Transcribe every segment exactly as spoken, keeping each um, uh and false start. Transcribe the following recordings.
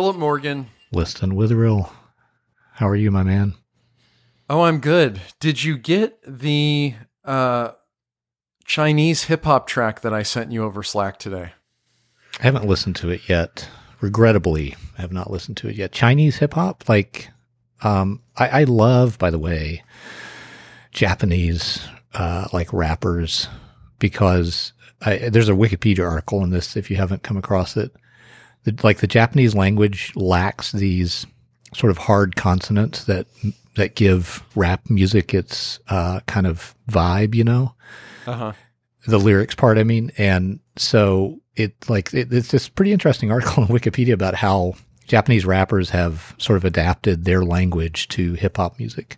Philip Morgan. Liston Witherill. How are you, my man? Oh, I'm good. Did you get the uh, Chinese hip-hop track that I sent you over Slack today? I haven't listened to it yet. Regrettably, I have not listened to it yet. Chinese hip-hop? Like, um, I, I love, by the way, Japanese, uh, like, rappers, because I, there's a Wikipedia article on this, if you haven't come across it. The, like, the Japanese language lacks these sort of hard consonants that that give rap music its uh, kind of vibe, you know? Uh-huh. The lyrics part, I mean. And so it like it, it's this pretty interesting article on Wikipedia about how Japanese rappers have sort of adapted their language to hip-hop music.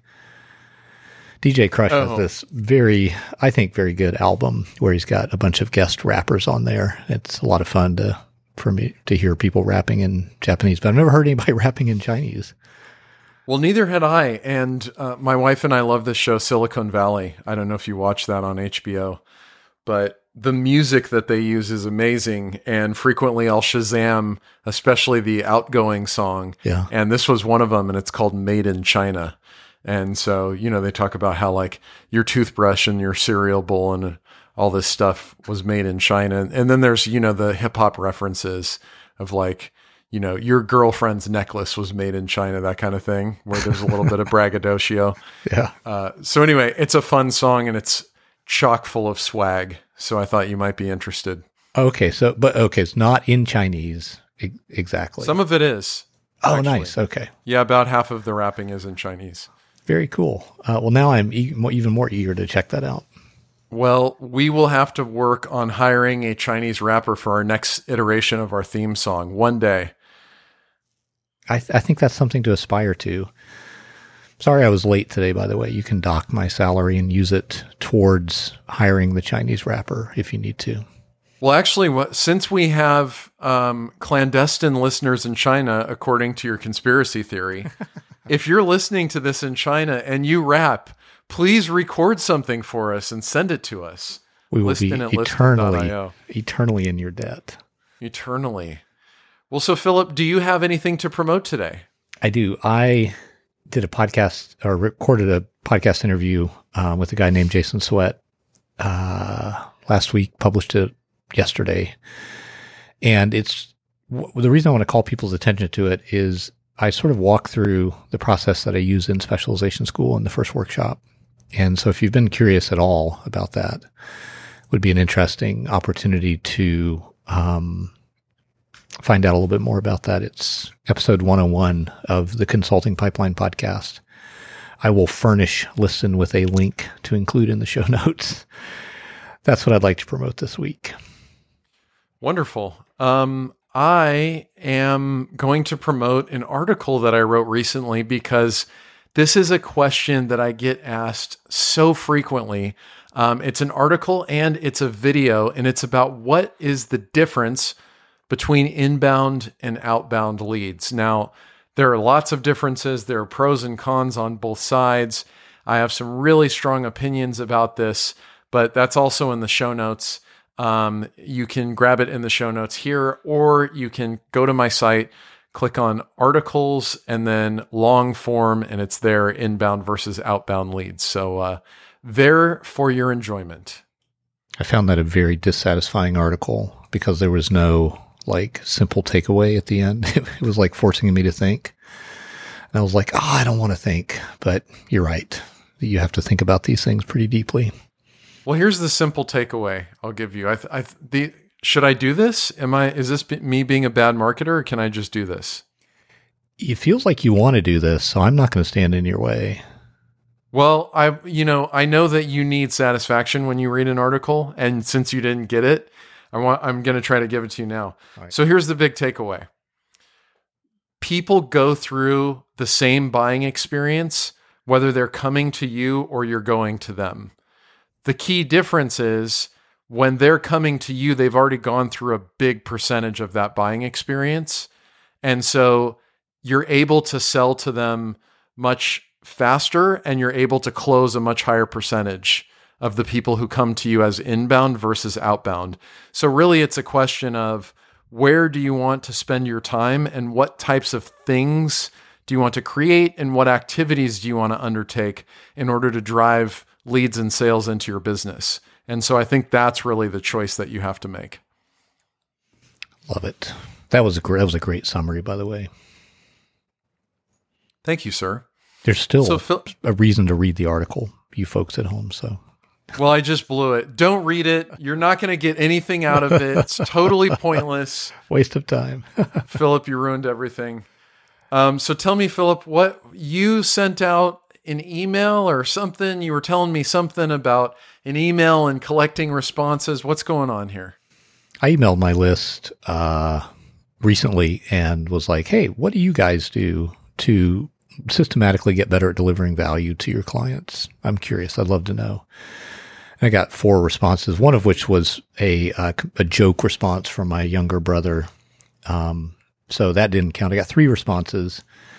D J Crush oh. has this very, I think, very good album where he's got a bunch of guest rappers on there. It's a lot of fun to for me to hear people rapping in Japanese, but I've never heard anybody rapping in Chinese. Well, neither had I. And uh, my wife and I love this show, Silicon Valley. I don't know if you watch that on H B O, but the music that they use is amazing. And frequently I'll Shazam, especially the outgoing song. Yeah. And this was one of them, and it's called Made in China. And so, you know, they talk about how like your toothbrush and your cereal bowl and all this stuff was made in China. And then there's, you know, the hip hop references of like, you know, your girlfriend's necklace was made in China, that kind of thing, where there's a little bit of braggadocio. Yeah. Uh, so anyway, it's a fun song and it's chock full of swag. So I thought you might be interested. Okay. So, but okay. It's not in Chinese. E- exactly. Some of it is. Oh, actually. Nice. Okay. Yeah. About half of the rapping is in Chinese. Very cool. Uh, well, now I'm e- even more eager to check that out. Well, we will have to work on hiring a Chinese rapper for our next iteration of our theme song one day. I, th- I think that's something to aspire to. Sorry I was late today, by the way. You can dock my salary and use it towards hiring the Chinese rapper if you need to. Well, actually, what, since we have um, clandestine listeners in China, according to your conspiracy theory, if you're listening to this in China and you rap, please record something for us and send it to us. We will be eternally, eternally in your debt. Eternally. Well, so Philip, do you have anything to promote today? I do. I did a podcast or recorded a podcast interview um, with a guy named Jason Sweat uh, last week, published it yesterday. And it's w- the reason I want to call people's attention to it is I sort of walk through the process that I use in specialization school in the first workshop. And so if you've been curious at all about that, it would be an interesting opportunity to um, find out a little bit more about that. It's episode one oh one of the Consulting Pipeline podcast. I will furnish Liston with a link to include in the show notes. That's what I'd like to promote this week. Wonderful. Um, I am going to promote an article that I wrote recently because this is a question that I get asked so frequently. Um, it's an article and it's a video, and it's about what is the difference between inbound and outbound leads. Now, there are lots of differences. There are pros and cons on both sides. I have some really strong opinions about this, but that's also in the show notes. Um, you can grab it in the show notes here, or you can go to my site, click on articles, and then long form, and it's there, inbound versus outbound leads. So uh, there for your enjoyment. I found that a very dissatisfying article because there was no like simple takeaway at the end. It was like forcing me to think. And I was like, oh, I don't want to think, but you're right. You have to think about these things pretty deeply. Well, here's the simple takeaway I'll give you. I, th- I th- the should I do this? Am I? Is this be- me being a bad marketer, or can I just do this? It feels like you want to do this, so I'm not going to stand in your way. Well, I, you know, I know that you need satisfaction when you read an article, and since you didn't get it, I want, I'm going to try to give it to you now. Right. So here's the big takeaway. People go through the same buying experience, whether they're coming to you or you're going to them. The key difference is when they're coming to you, they've already gone through a big percentage of that buying experience. And so you're able to sell to them much faster, and you're able to close a much higher percentage of the people who come to you as inbound versus outbound. So really it's a question of where do you want to spend your time and what types of things do you want to create and what activities do you want to undertake in order to drive leads and sales into your business. And so I think that's really the choice that you have to make. Love it. That was a great, that was a great summary, by the way. Thank you, sir. There's still so, Phil- a reason to read the article, you folks at home. So, well, I just blew it. Don't read it. You're not going to get anything out of it. It's totally pointless. Waste of time. Philip, you ruined everything. Um, so tell me, Philip, what you sent out an email or something? You were telling me something about an email and collecting responses. What's going on here? I emailed my list uh, recently and was like, hey, what do you guys do to systematically get better at delivering value to your clients? I'm curious. I'd love to know. And I got four responses, one of which was a uh, a joke response from my younger brother. Um, so that didn't count. I got three responses.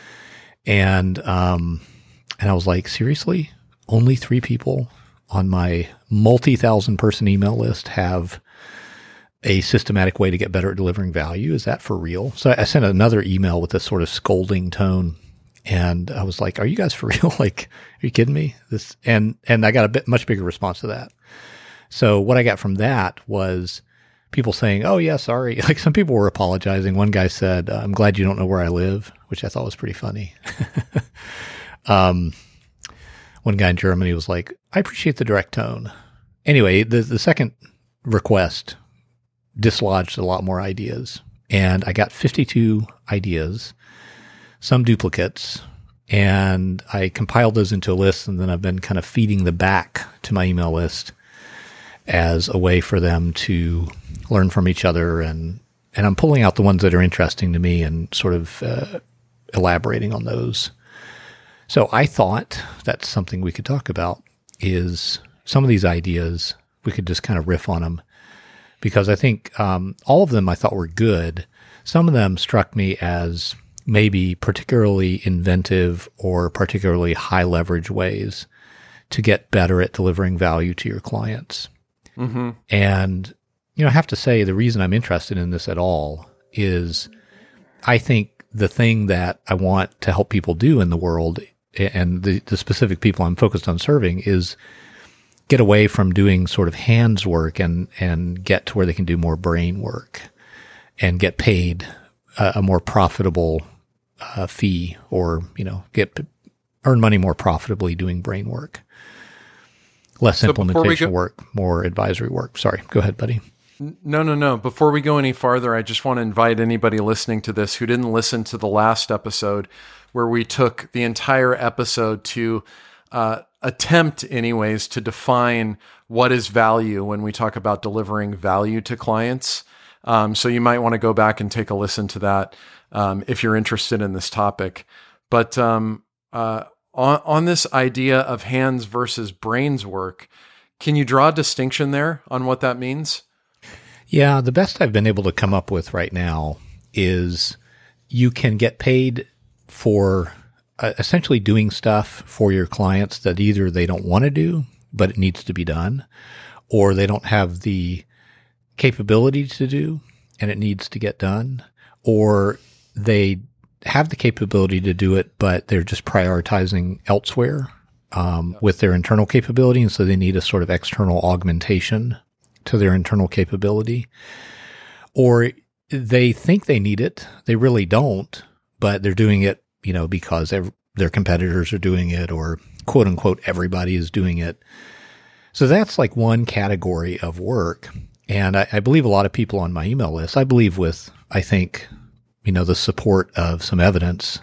And um, and I was like, seriously? Only three people on my multi-thousand person email list have a systematic way to get better at delivering value? Is that for real? So I sent another email with this sort of scolding tone. And I was like, are you guys for real? Like, are you kidding me? This, and, and I got a bit much bigger response to that. So what I got from that was people saying, oh yeah, sorry. Like some people were apologizing. One guy said, I'm glad you don't know where I live, which I thought was pretty funny. um, one guy in Germany was like, I appreciate the direct tone. Anyway, the, the second request dislodged a lot more ideas, and I got fifty-two ideas, some duplicates, and I compiled those into a list, and then I've been kind of feeding the back to my email list as a way for them to learn from each other, and and I'm pulling out the ones that are interesting to me and sort of uh, elaborating on those. So I thought that's something we could talk about, is some of these ideas, we could just kind of riff on them, because I think um, all of them I thought were good. Some of them struck me as maybe particularly inventive or particularly high leverage ways to get better at delivering value to your clients. Mm-hmm. And, you know, I have to say the reason I'm interested in this at all is I think the thing that I want to help people do in the world, and the, the specific people I'm focused on serving, is get away from doing sort of hands work and, and get to where they can do more brain work and get paid a, a more profitable uh, fee, or, you know, get earn money more profitably doing brain work. Less so implementation go- work, more advisory work. Sorry, go ahead, buddy. No, no, no. Before we go any farther, I just want to invite anybody listening to this who didn't listen to the last episode, where we took the entire episode to uh, attempt, anyways, to define what is value when we talk about delivering value to clients. Um, so you might want to go back and take a listen to that um, if you're interested in this topic. But um, uh, on, on this idea of hands versus brains work, can you draw a distinction there on what that means? Yeah, the best I've been able to come up with right now is you can get paid for uh, essentially doing stuff for your clients that either they don't want to do, but it needs to be done, or they don't have the capability to do and it needs to get done, or they have the capability to do it, but they're just prioritizing elsewhere um, yeah. with their internal capability, and so they need a sort of external augmentation to their internal capability. Or they think they need it, they really don't, but they're doing it, you know, because their competitors are doing it, or quote unquote, everybody is doing it. So that's like one category of work. And I, I believe a lot of people on my email list, I believe with, I think, you know, the support of some evidence.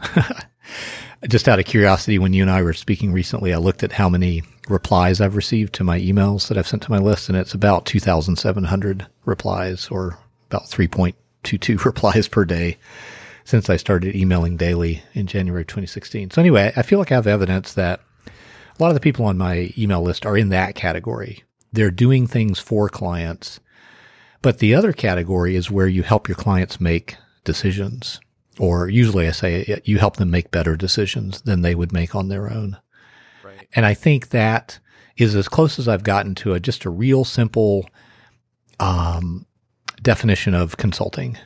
Just out of curiosity, when you and I were speaking recently, I looked at how many replies I've received to my emails that I've sent to my list, and it's about two thousand seven hundred replies, or about three point two two replies per day since I started emailing daily in January twenty sixteen. So anyway, I feel like I have evidence that a lot of the people on my email list are in that category. They're doing things for clients. But the other category is where you help your clients make decisions. Or usually I say you help them make better decisions than they would make on their own. Right. And I think that is as close as I've gotten to a, just a real simple um, definition of consulting.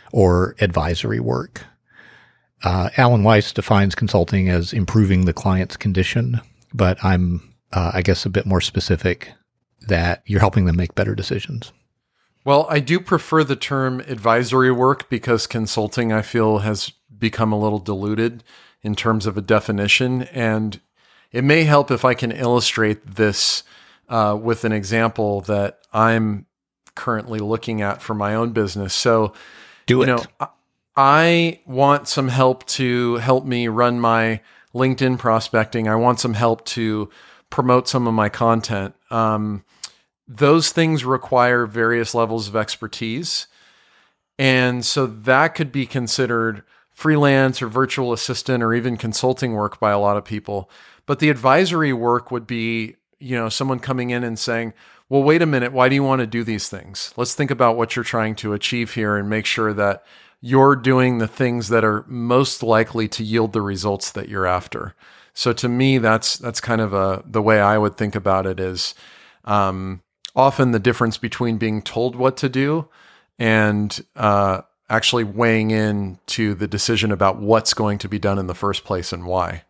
or advisory work. Uh, Alan Weiss defines consulting as improving the client's condition, but I'm, uh, I guess, a bit more specific that you're helping them make better decisions. Well, I do prefer the term advisory work because consulting, I feel, has become a little diluted in terms of a definition. And it may help if I can illustrate this uh, with an example that I'm currently looking at for my own business. So, do it. You know, I, I want some help to help me run my LinkedIn prospecting. I want some help to promote some of my content. Um, those things require various levels of expertise. And so that could be considered freelance or virtual assistant or even consulting work by a lot of people. But the advisory work would be, you know, someone coming in and saying, well, wait a minute, why do you want to do these things? Let's think about what you're trying to achieve here and make sure that you're doing the things that are most likely to yield the results that you're after. So to me, that's that's kind of a the way I would think about it is um, often the difference between being told what to do and uh, actually weighing in to the decision about what's going to be done in the first place and why.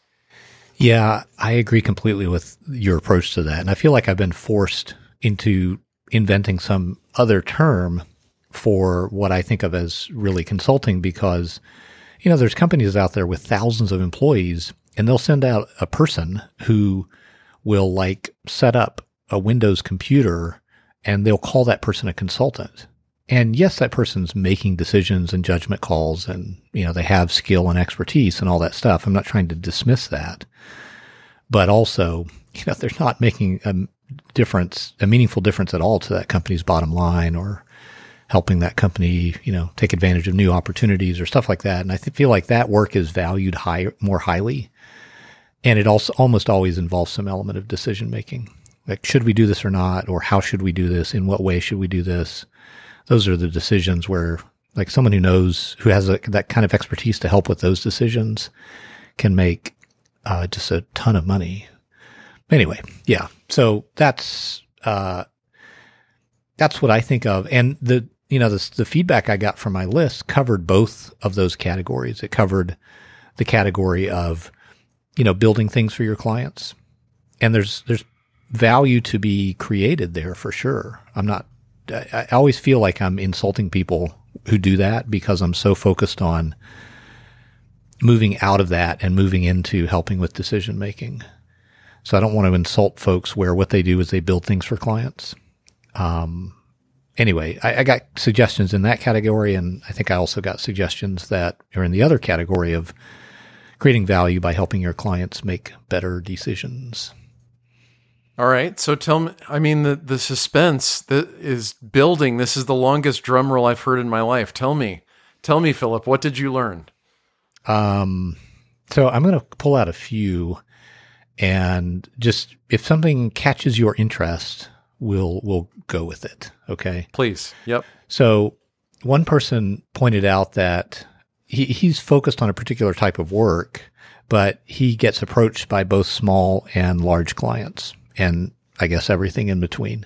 Yeah, I agree completely with your approach to that. And I feel like I've been forced into inventing some other term for what I think of as really consulting because, you know, there's companies out there with thousands of employees and they'll send out a person who will like set up a Windows computer and they'll call that person a consultant. And yes, that person's making decisions and judgment calls and, you know, they have skill and expertise and all that stuff. I'm not trying to dismiss that. But also, you know, they're not making a difference, a meaningful difference at all to that company's bottom line or helping that company, you know, take advantage of new opportunities or stuff like that. And I th- feel like that work is valued high, more highly. And it also almost always involves some element of decision making. Like, should we do this or not? Or how should we do this? In what way should we do this? Those are the decisions where, like, someone who knows, who has a, that kind of expertise to help with those decisions can make uh, just a ton of money. Anyway, yeah. So that's uh, that's what I think of. And the you know the the feedback I got from my list covered both of those categories. It covered the category of, you know, building things for your clients, and there's there's value to be created there for sure. I'm not. I always feel like I'm insulting people who do that because I'm so focused on moving out of that and moving into helping with decision making. So I don't want to insult folks where what they do is they build things for clients. Um, anyway, I, I got suggestions in that category, and I think I also got suggestions that are in the other category of creating value by helping your clients make better decisions. All right. So tell me, I mean, the, the suspense that is building. This is the longest drum roll I've heard in my life. Tell me, tell me, Philip, what did you learn? Um, so I'm going to pull out a few and just, if something catches your interest, we'll, we'll go with it. Okay. Please. Yep. So one person pointed out that he, he's focused on a particular type of work, but he gets approached by both small and large clients. And I guess everything in between.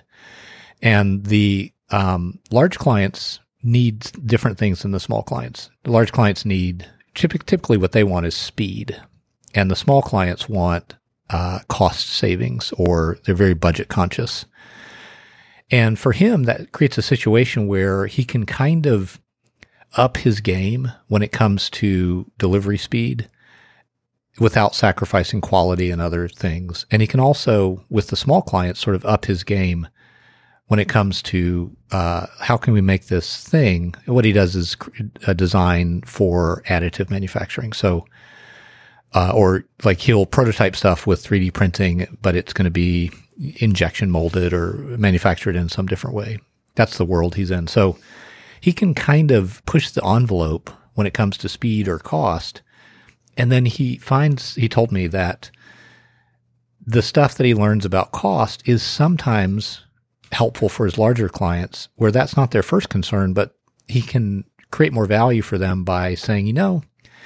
And the um, large clients need different things than the small clients. The large clients need, typically what they want is speed. And the small clients want uh, cost savings, or they're very budget conscious. And for him, that creates a situation where he can kind of up his game when it comes to delivery speed without sacrificing quality and other things. And he can also, with the small clients, sort of up his game when it comes to uh, how can we make this thing. What he does is a design for additive manufacturing. So, uh, or like he'll prototype stuff with three D printing, but it's going to be injection molded or manufactured in some different way. That's the world he's in. So he can kind of push the envelope when it comes to speed or cost. And then he finds, he told me that the stuff that he learns about cost is sometimes helpful for his larger clients where that's not their first concern, but he can create more value for them by saying, you know,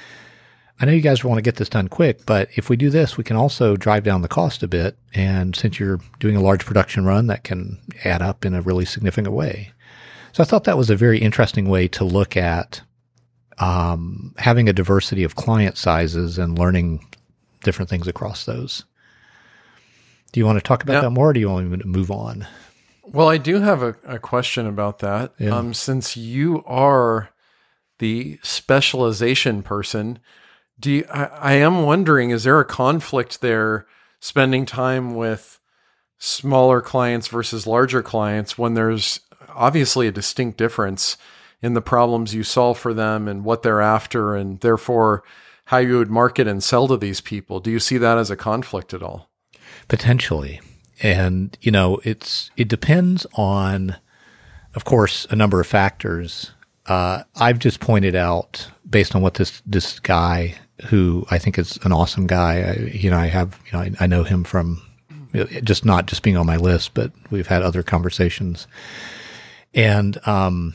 I know you guys want to get this done quick, but if we do this, we can also drive down the cost a bit. And since you're doing a large production run, that can add up in a really significant way. So I thought that was a very interesting way to look at um, having a diversity of client sizes and learning different things across those. Do you want to talk about yeah. that more, or do you want me to move on? Well, I do have a, a question about that. Yeah. Um, since you are the specialization person, do you, I, I am wondering, is there a conflict there spending time with smaller clients versus larger clients when there's obviously a distinct difference in the problems you solve for them and what they're after, and therefore how you would market and sell to these people? Do you see that as a conflict at all? Potentially. And, you know, it's, it depends on, of course, a number of factors. Uh, I've just pointed out, based on what this, this guy, who I think is an awesome guy, I, you know, I have, you know, I, I know him from just not just being on my list, but we've had other conversations. And, um,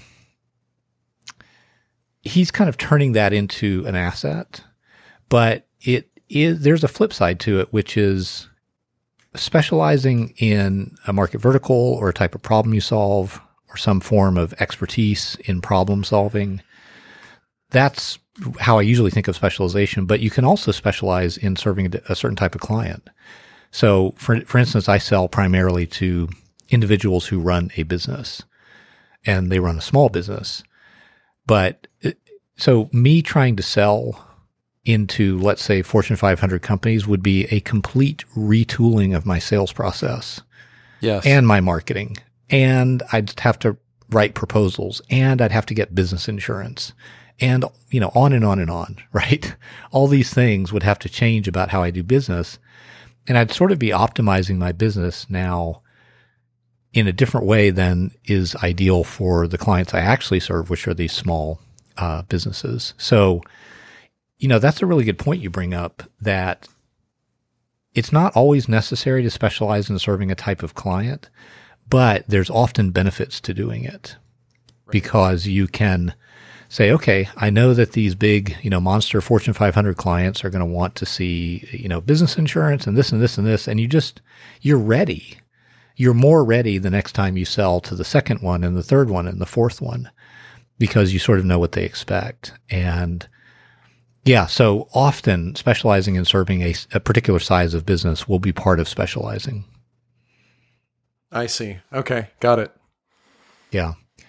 he's kind of turning that into an asset, but it is, there's a flip side to it, which is specializing in a market vertical or a type of problem you solve or some form of expertise in problem solving. That's how I usually think of specialization, but you can also specialize in serving a, a certain type of client. So for, for instance, I sell primarily to individuals who run a business, and they run a small business. But it, so me trying to sell into, let's say, Fortune five hundred companies would be a complete retooling of my sales process. Yes. And my marketing. And I'd have to write proposals, and I'd have to get business insurance, and, you know, on and on and on, right? All these things would have to change about how I do business. And I'd sort of be optimizing my business now in a different way than is ideal for the clients I actually serve, which are these small uh, businesses. So, you know, that's a really good point you bring up, that it's not always necessary to specialize in serving a type of client, but there's often benefits to doing it, right? Because you can say, okay, I know that these big, you know, monster Fortune five hundred clients are going to want to see, you know, business insurance and this and this and this, and you just, you're ready. You're more ready the next time you sell to the second one and the third one and the fourth one, because you sort of know what they expect. And yeah, so often specializing in serving a, a particular size of business will be part of specializing. I see. Okay. Got it. Yeah.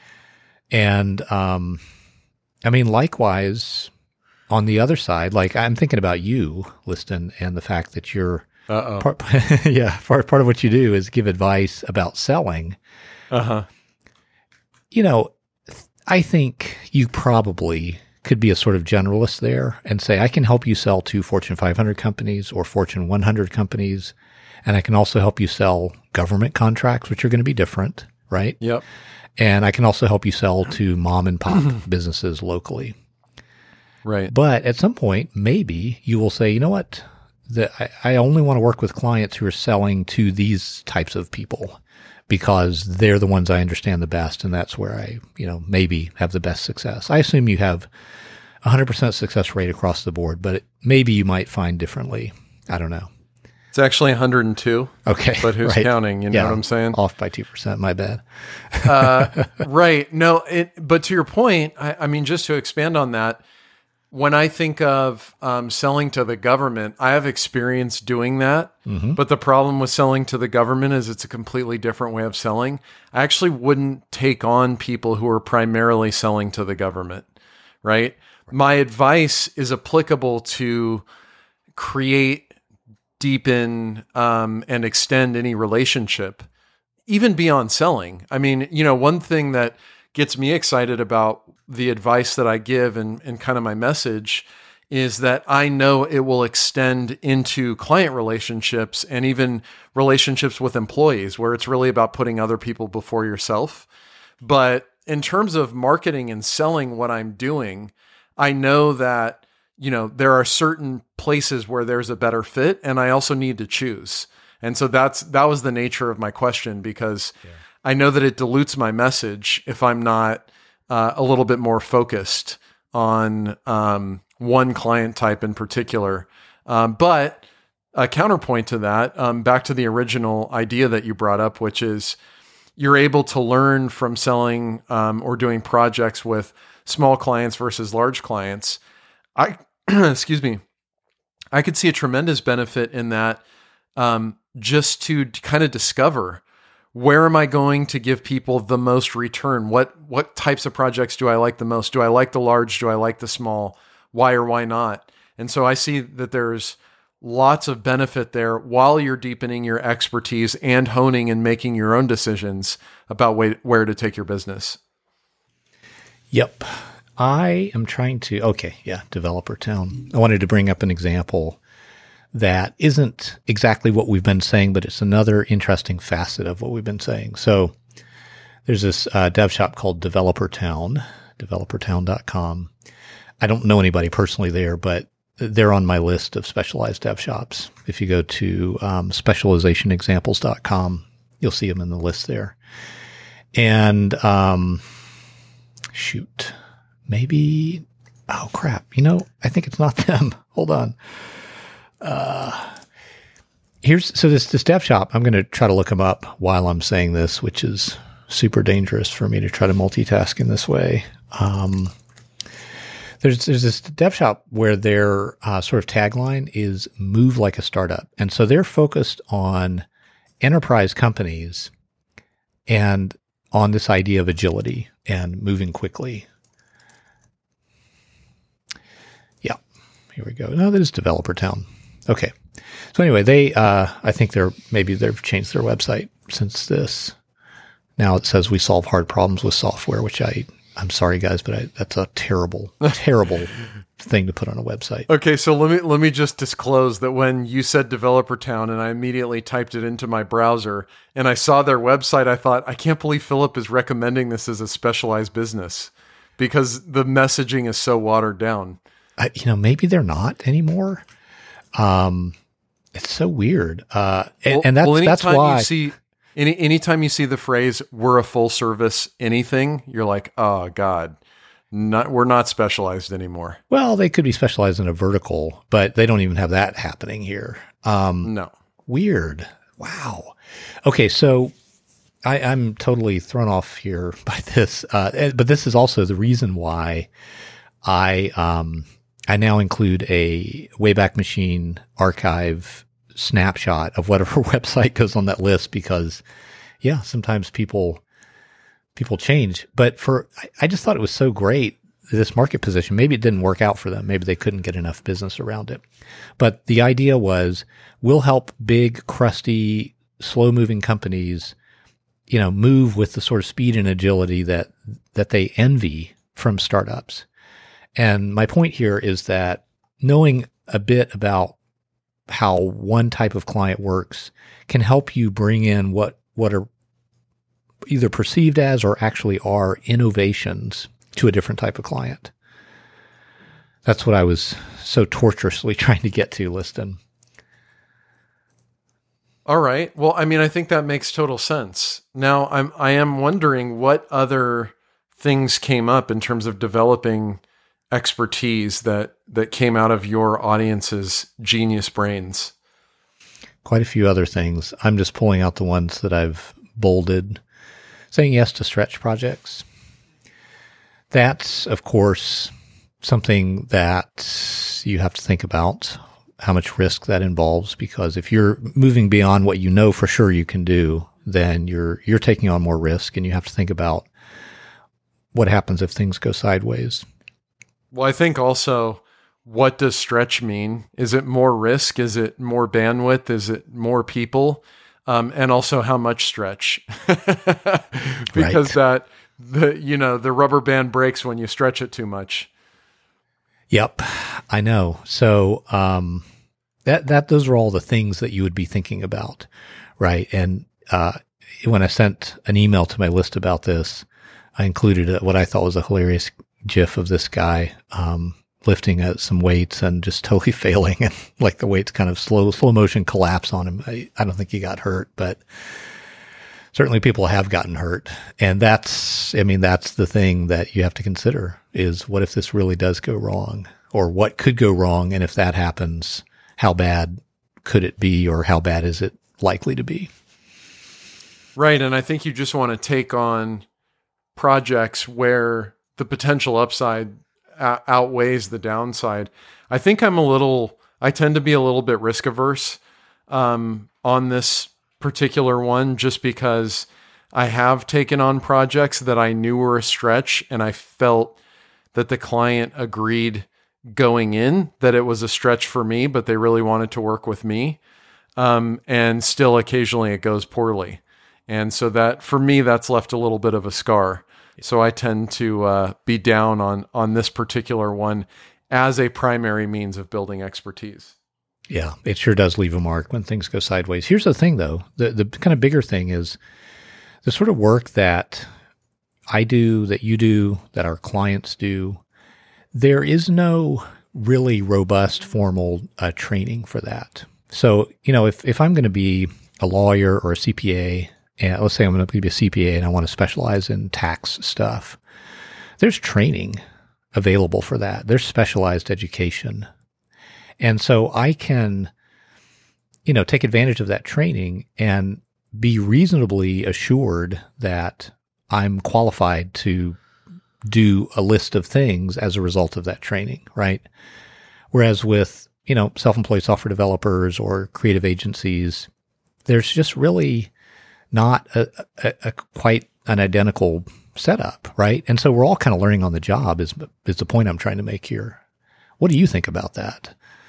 And, um, I mean, likewise, on the other side, like I'm thinking about you, Liston, and the fact that you're, Uh-oh. part, yeah, part, part of what you do is give advice about selling. Uh-huh. You know, I think you probably could be a sort of generalist there and say, I can help you sell to Fortune five hundred companies or Fortune one hundred companies. And I can also help you sell government contracts, which are going to be different, right? Yep. And I can also help you sell to mom and pop businesses locally. Right. But at some point, maybe you will say, you know what? The, I, I only want to work with clients who are selling to these types of people because they're the ones I understand the best. And that's where I, you know, maybe have the best success. I assume you have a hundred percent success rate across the board, but it, maybe you might find differently. I don't know. It's actually one hundred two. Okay. But who's right. counting? You know yeah, what I'm saying? Off by two percent. My bad. uh, right. No, it, but to your point, I, I mean, just to expand on that, when I think of um, selling to the government, I have experience doing that. Mm-hmm. But the problem with selling to the government is it's a completely different way of selling. I actually wouldn't take on people who are primarily selling to the government, right? My advice is applicable to create, deepen, um, and extend any relationship, even beyond selling. I mean, you know, one thing that gets me excited about the advice that I give and, and kind of my message is that I know it will extend into client relationships and even relationships with employees, where it's really about putting other people before yourself. But in terms of marketing and selling what I'm doing, I know that, you know, there are certain places where there's a better fit, and I also need to choose. And so that's, that was the nature of my question, because yeah. I know that it dilutes my message if I'm not uh, a little bit more focused on um, one client type in particular. Um, but a counterpoint to that, um, back to the original idea that you brought up, which is, you're able to learn from selling um, or doing projects with small clients versus large clients. I, excuse me, I could see a tremendous benefit in that, um, just to kind of discover, where am I going to give people the most return? What what types of projects do I like the most? Do I like the large? Do I like the small? Why or why not? And so I see that there's lots of benefit there while you're deepening your expertise and honing and making your own decisions about way, where to take your business. Yep. I am trying to, okay, yeah, Developer Town. I wanted to bring up an example that isn't exactly what we've been saying, but it's another interesting facet of what we've been saying. So there's this uh, dev shop called Developer Town, developer town dot com. I don't know anybody personally there, but they're on my list of specialized dev shops. If you go to um, specialization examples dot com, you'll see them in the list there. And um, shoot, maybe, oh crap, you know, I think it's not them. Hold on. Uh, here's, so this, this dev shop, I'm going to try to look them up while I'm saying this, which is super dangerous for me to try to multitask in this way. Um, there's, there's this dev shop where their uh, sort of tagline is move like a startup. And so they're focused on enterprise companies and on this idea of agility and moving quickly. Yeah, here we go. No, that is Developer Town. Okay. So anyway, they, uh, I think they're, maybe they've changed their website since this. Now it says we solve hard problems with software, which I, I'm sorry guys, but I, that's a terrible, terrible thing to put on a website. Okay. So let me, let me just disclose that when you said Developer Town and I immediately typed it into my browser and I saw their website, I thought, I can't believe Philip is recommending this as a specialized business because the messaging is so watered down. I, you know, maybe they're not anymore. Um, it's so weird. Uh, and, well, and that's, well, that's why you see, any, anytime you see the phrase, we're a full service anything, you're like, oh God, not, we're not specialized anymore. Well, they could be specialized in a vertical, but they don't even have that happening here. Um, no. Weird. Wow. Okay. So I, I'm totally thrown off here by this. Uh, but this is also the reason why I, um, I now include a Wayback Machine archive snapshot of whatever website goes on that list because, yeah, sometimes people people change. But for I, I just thought it was so great, this market position. Maybe it didn't work out for them. Maybe they couldn't get enough business around it. But the idea was we'll help big, crusty, slow-moving companies, you know, move with the sort of speed and agility that that they envy from startups. And my point here is that knowing a bit about how one type of client works can help you bring in what, what are either perceived as or actually are innovations to a different type of client. That's what I was so torturously trying to get to, Liston. All right. Well, I mean, I think that makes total sense. Now, I'm I am wondering what other things came up in terms of developing expertise that that came out of your audience's genius brains. Quite a few other things. I'm just pulling out the ones that I've bolded. Saying yes to stretch projects. That's, of course, something that you have to think about, how much risk that involves, because if you're moving beyond what you know for sure you can do, then you're you're taking on more risk, and you have to think about what happens if things go sideways. Well, I think also, what does stretch mean? Is it more risk? Is it more bandwidth? Is it more people? Um, and also how much stretch? Because right. that, the you know, the rubber band breaks when you stretch it too much. Yep, I know. So um, that that those are all the things that you would be thinking about, right? And uh, when I sent an email to my list about this, I included a, what I thought was a hilarious GIF of this guy um, lifting uh, some weights and just totally failing, and like the weights kind of slow slow motion collapse on him. I, I don't think he got hurt, but certainly people have gotten hurt. And that's, I mean, that's the thing that you have to consider is what if this really does go wrong, or what could go wrong? And if that happens, how bad could it be, or how bad is it likely to be? Right. And I think you just want to take on projects where the potential upside uh, outweighs the downside. I think I'm a little, I tend to be a little bit risk averse um, on this particular one, just because I have taken on projects that I knew were a stretch, and I felt that the client agreed going in that it was a stretch for me, but they really wanted to work with me. Um, and still occasionally it goes poorly. And so that, for me, that's left a little bit of a scar. So I tend to uh, be down on on this particular one as a primary means of building expertise. Yeah, it sure does leave a mark when things go sideways. Here's the thing, though. The the kind of bigger thing is the sort of work that I do, that you do, that our clients do. There is no really robust formal uh, training for that. So, you know, if, if I'm going to be a lawyer or a C P A, and let's say I'm going to be a C P A and I want to specialize in tax stuff, there's training available for that. There's specialized education. And so I can, you know, take advantage of that training and be reasonably assured that I'm qualified to do a list of things as a result of that training, right? Whereas with, you know, self-employed software developers or creative agencies, there's just really not a, a, a quite an identical setup, right? And so we're all kind of learning on the job is, is the point I'm trying to make here. What do you think about that?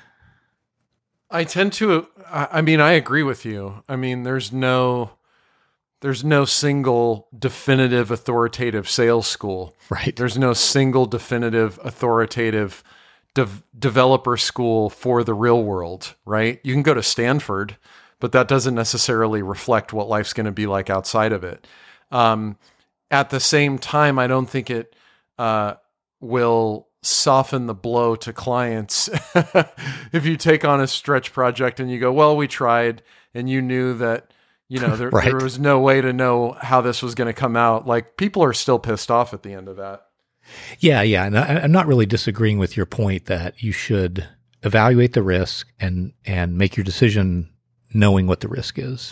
I tend to, I mean, I agree with you. I mean, there's no, there's no single definitive authoritative sales school. Right. There's no single definitive authoritative de- developer school for the real world, right? You can go to Stanford, but that doesn't necessarily reflect what life's going to be like outside of it. Um, at the same time, I don't think it uh, will soften the blow to clients if you take on a stretch project and you go, well, we tried, and you knew that, you know, there, right. there was no way to know how this was going to come out. Like, people are still pissed off at the end of that. Yeah, yeah. And I, I'm not really disagreeing with your point that you should evaluate the risk and and make your decision knowing what the risk is.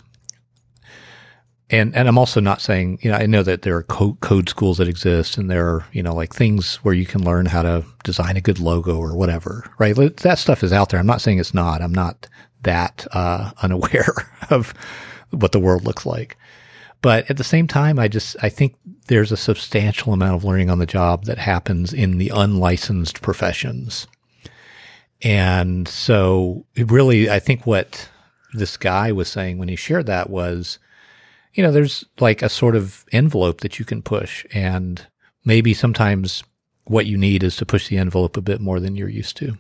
And and I'm also not saying, you know, I know that there are code, code schools that exist, and there are, you know, like things where you can learn how to design a good logo or whatever, right? That stuff is out there. I'm not saying it's not. I'm not that uh, unaware of what the world looks like. But at the same time, I just, I think there's a substantial amount of learning on the job that happens in the unlicensed professions. And so it really, I think what this guy was saying when he shared that was, you know, there's like a sort of envelope that you can push, and maybe sometimes what you need is to push the envelope a bit more than you're used to.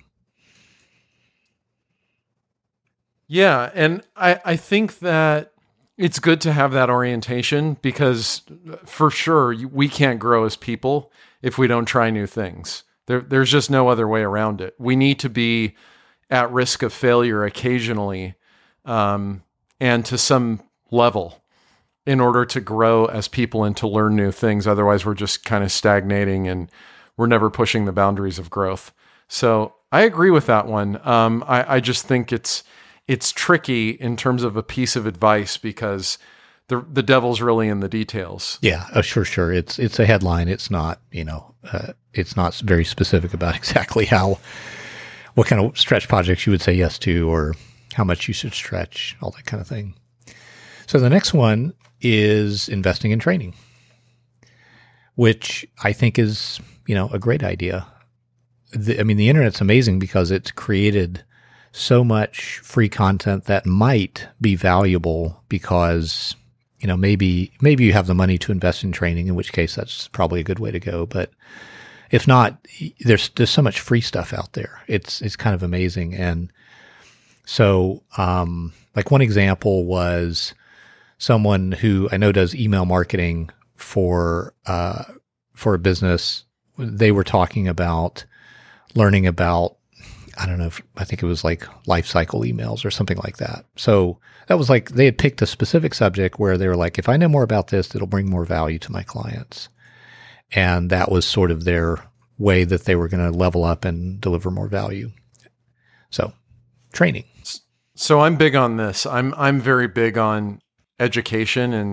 Yeah. And I, I think that it's good to have that orientation, because for sure we can't grow as people if we don't try new things. There, there's just no other way around it. We need to be at risk of failure occasionally, um, and to some level, in order to grow as people and to learn new things. Otherwise, we're just kind of stagnating and we're never pushing the boundaries of growth. So I agree with that one. Um, I, I just think it's it's tricky in terms of a piece of advice, because the the devil's really in the details. Yeah, uh, sure, sure. It's it's a headline. It's not, you know, uh, it's not very specific about exactly how, what kind of stretch projects you would say yes to, or how much you should stretch, all that kind of thing. So the next one is investing in training, which I think is, you know, a great idea. The, I mean, the internet's amazing because it's created so much free content that might be valuable because, you know, maybe, maybe you have the money to invest in training, in which case that's probably a good way to go. But if not, there's, there's so much free stuff out there. It's, it's kind of amazing. And so, um, like one example was someone who I know does email marketing for, uh, for a business. They were talking about learning about, I don't know if, I think it was like life cycle emails or something like that. So that was like, they had picked a specific subject where they were like, if I know more about this, it'll bring more value to my clients. And that was sort of their way that they were going to level up and deliver more value. So training. So I'm big on this. I'm, I'm very big on education, and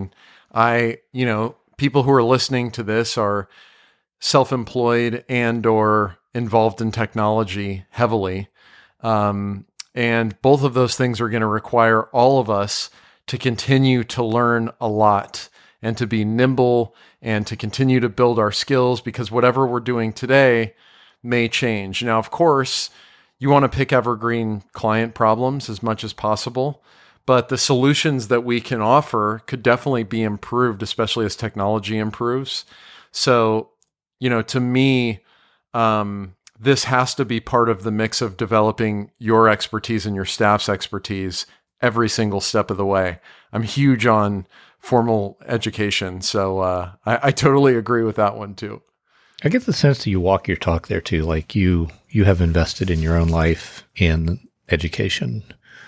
I, you know, people who are listening to this are self-employed and or involved in technology heavily. Um, and both of those things are going to require all of us to continue to learn a lot and to be nimble and to continue to build our skills, because whatever we're doing today may change. Now, of course, you want to pick evergreen client problems as much as possible, but the solutions that we can offer could definitely be improved, especially as technology improves. So, you know, to me, um, this has to be part of the mix of developing your expertise and your staff's expertise every single step of the way. I'm huge on formal education, so uh, I, I totally agree with that one too. I get the sense that you walk your talk there too. Like you, you have invested in your own life in education.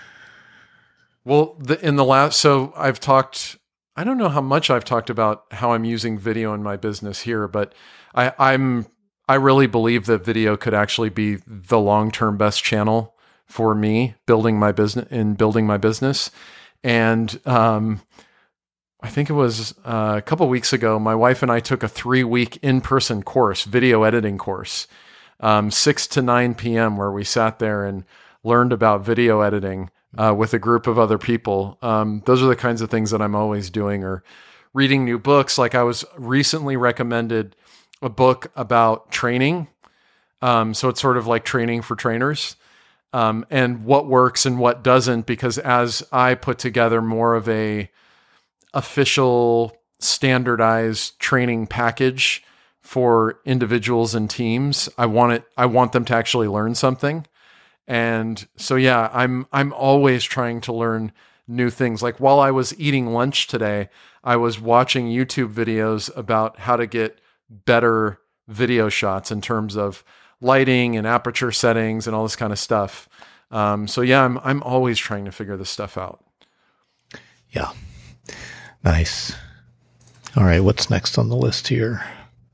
Well, the, in the last, so I've talked, I don't know how much I've talked about how I'm using video in my business here, but I, I'm, I really believe that video could actually be the long-term best channel for me building my business in building my business. And, um, I think it was uh, a couple of weeks ago, my wife and I took a three-week in-person course, video editing course, um, six to nine p.m., where we sat there and learned about video editing uh, with a group of other people. Um, those are the kinds of things that I'm always doing, or reading new books. Like I was recently recommended a book about training. Um, so it's sort of like training for trainers, um, and what works and what doesn't, because as I put together more of a official standardized training package for individuals and teams, I want it, I want them to actually learn something. And so, yeah, I'm, I'm always trying to learn new things. Like while I was eating lunch today, I was watching YouTube videos about how to get better video shots in terms of lighting and aperture settings and all this kind of stuff. Um, so yeah, I'm, I'm always trying to figure this stuff out. Yeah. Nice. All right. What's next on the list here?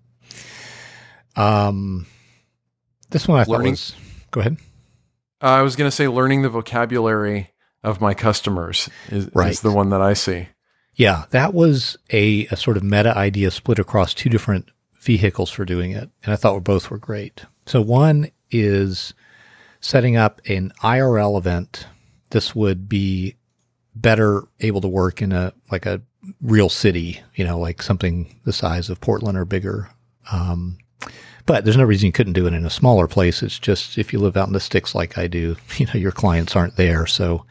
Um, this one I thought Learning. was, go ahead. Uh, I was going to say learning the vocabulary of my customers is, Right. is the one that I see. Yeah. That was a, a sort of meta idea split across two different vehicles for doing it. And I thought both were great. So one is setting up an I R L event. This would be better able to work in a, like a real city, you know, like something the size of Portland or bigger. Um, but there's no reason you couldn't do it in a smaller place. It's just, if you live out in the sticks like I do, you know, your clients aren't there. So,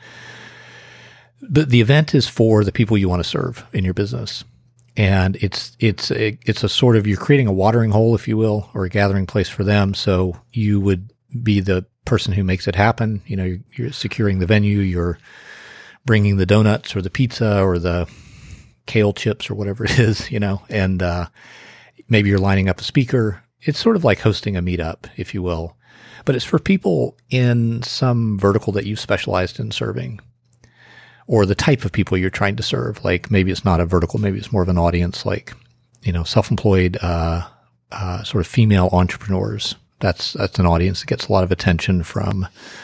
but the event is for the people you want to serve in your business. And it's, it's a, it's a sort of, you're creating a watering hole, if you will, or a gathering place for them. So you would be the person who makes it happen. You know, you're, you're securing the venue, you're bringing the donuts or the pizza or the kale chips or whatever it is, you know, and uh, maybe you're lining up a speaker. It's sort of like hosting a meetup, if you will, but it's for people in some vertical that you've specialized in serving, or the type of people you're trying to serve. Like maybe it's not a vertical, maybe it's more of an audience, like, you know, self-employed, uh, uh, sort of female entrepreneurs. That's, that's an audience that gets a lot of attention from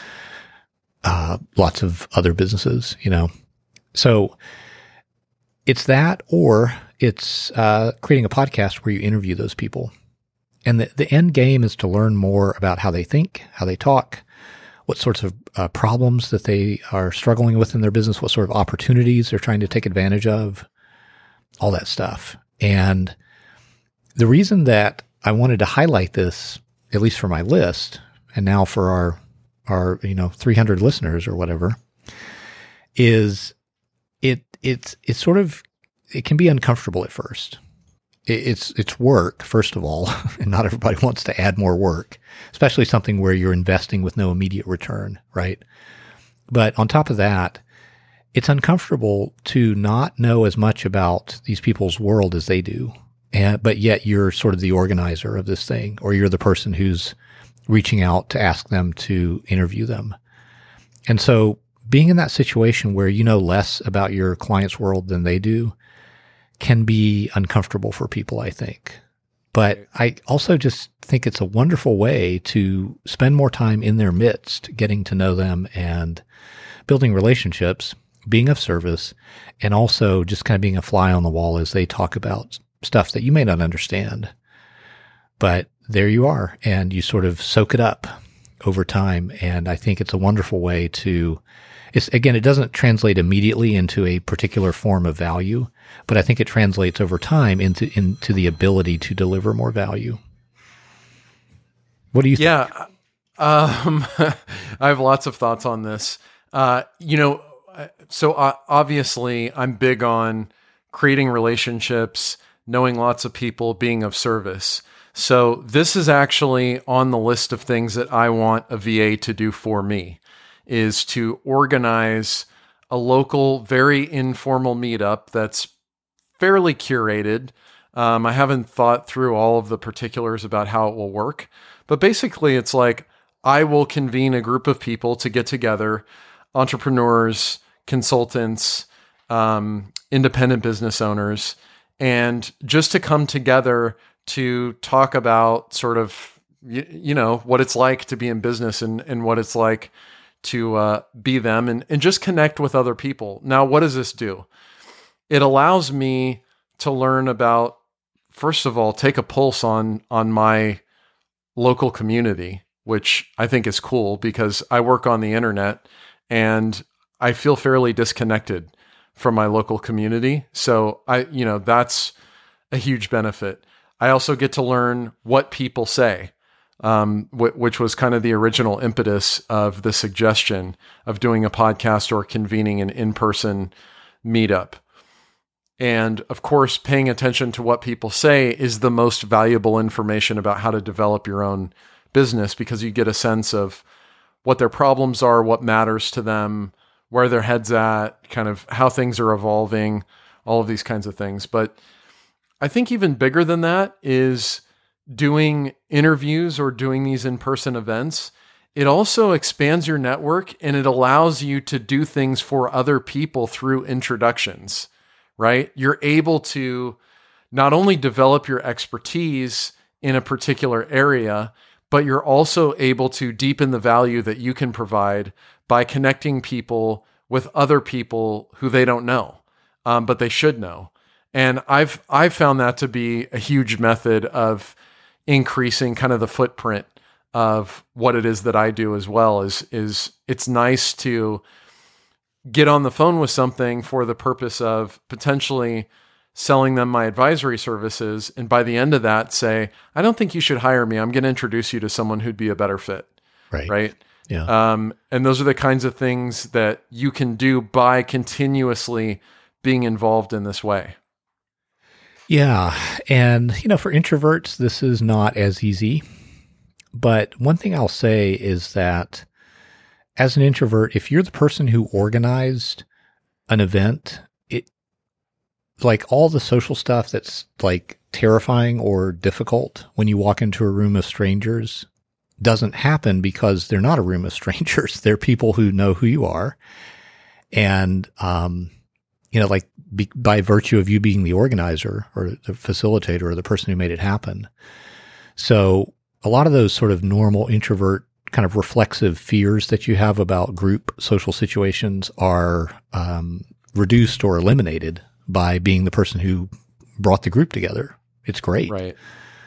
uh, lots of other businesses, you know. So it's that, or it's uh, creating a podcast where you interview those people. And the, the end game is to learn more about how they think, how they talk, what sorts of uh, problems that they are struggling with in their business, what sort of opportunities they're trying to take advantage of, all that stuff. And the reason that I wanted to highlight this, at least for my list, and now for our, our, you know, three hundred listeners or whatever, is it, it's, it's sort of, it can be uncomfortable at first. It, it's, it's work, first of all, and not everybody wants to add more work, especially something where you're investing with no immediate return, right? But on top of that, it's uncomfortable to not know as much about these people's world as they do. And, but yet you're sort of the organizer of this thing, or you're the person who's reaching out to ask them to interview them. And so being in that situation where you know less about your client's world than they do can be uncomfortable for people, I think. But I also just think it's a wonderful way to spend more time in their midst, getting to know them and building relationships, being of service, and also just kind of being a fly on the wall as they talk about stuff that you may not understand. But there you are, and you sort of soak it up over time. And I think it's a wonderful way to, it's, again, it doesn't translate immediately into a particular form of value, but I think it translates over time into, into the ability to deliver more value. What do you think? Yeah. Um, I have lots of thoughts on this. Uh, you know, so uh, obviously I'm big on creating relationships, knowing lots of people, being of service. So this is actually on the list of things that I want a V A to do for me, is to organize a local, very informal meetup that's fairly curated. Um, I haven't thought through all of the particulars about how it will work, but basically it's like I will convene a group of people to get together, entrepreneurs, consultants, um, independent business owners, and just to come together to talk about sort of, you, you know, what it's like to be in business and, and what it's like to uh, be them and, and just connect with other people. Now, what does this do? It allows me to learn about, first of all, take a pulse on, on my local community, which I think is cool because I work on the internet and I feel fairly disconnected from my local community. So I, you know, that's a huge benefit. I also get to learn what people say, um, wh- which was kind of the original impetus of the suggestion of doing a podcast or convening an in-person meetup. And of course, paying attention to what people say is the most valuable information about how to develop your own business, because you get a sense of what their problems are, what matters to them, where their head's at, kind of how things are evolving, all of these kinds of things. But I think even bigger than that is doing interviews or doing these in-person events. It also expands your network and it allows you to do things for other people through introductions, right? You're able to not only develop your expertise in a particular area, but you're also able to deepen the value that you can provide by connecting people with other people who they don't know, um, but they should know. And I've I've found that to be a huge method of increasing kind of the footprint of what it is that I do as well. Is is it's nice to get on the phone with something for the purpose of potentially selling them my advisory services, and by the end of that say, I don't think you should hire me. I'm going to introduce you to someone who'd be a better fit. Right. Right. Yeah. Um, and those are the kinds of things that you can do by continuously being involved in this way. Yeah. And, you know, for introverts, this is not as easy. But one thing I'll say is that as an introvert, if you're the person who organized an event, it like all the social stuff that's like terrifying or difficult when you walk into a room of strangers doesn't happen because they're not a room of strangers. They're people who know who you are. And, um, you know, like be, by virtue of you being the organizer or the facilitator or the person who made it happen. So a lot of those sort of normal introvert kind of reflexive fears that you have about group social situations are um, reduced or eliminated by being the person who brought the group together. It's great. Right.